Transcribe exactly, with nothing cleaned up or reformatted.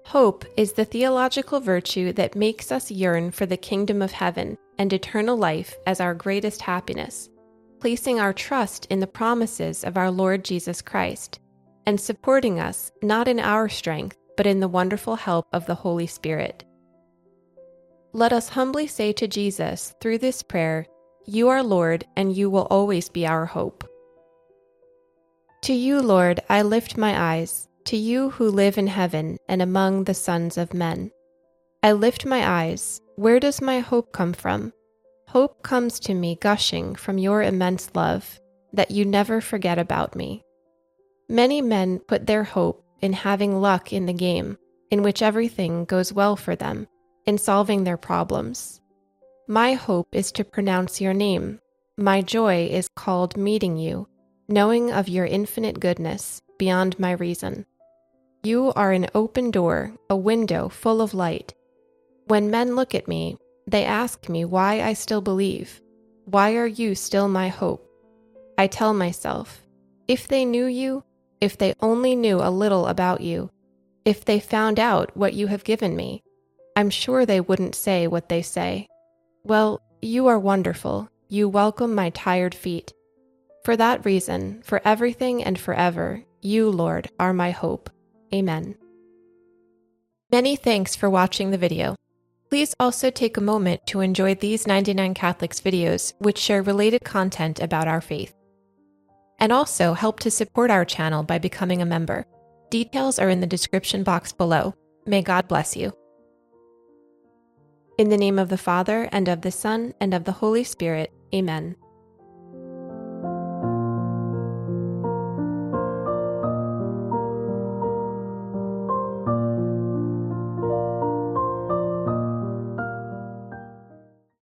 Hope is the theological virtue that makes us yearn for the kingdom of heaven and eternal life as our greatest happiness, placing our trust in the promises of our Lord Jesus Christ, and supporting us not in our strength, but in the wonderful help of the Holy Spirit. Let us humbly say to Jesus through this prayer, "You are Lord, and you will always be our hope." To you, Lord, I lift my eyes, to you who live in heaven and among the sons of men. I lift my eyes. Where does my hope come from? Hope comes to me gushing from your immense love, that you never forget about me. Many men put their hope in having luck in the game, in which everything goes well for them, in solving their problems. My hope is to pronounce your name. My joy is called meeting you, knowing of your infinite goodness beyond my reason. You are an open door, a window full of light. When men look at me, they ask me why I still believe. Why are you still my hope? I tell myself, if they knew you, if they only knew a little about you, if they found out what you have given me, I'm sure they wouldn't say what they say. Well, you are wonderful. You welcome my tired feet. For that reason, for everything and forever, you, Lord, are my hope. Amen. Many thanks for watching the video. Please also take a moment to enjoy these ninety-nine Catholics videos which share related content about our faith. And also help to support our channel by becoming a member. Details are in the description box below. May God bless you. In the name of the Father, and of the Son, and of the Holy Spirit. Amen.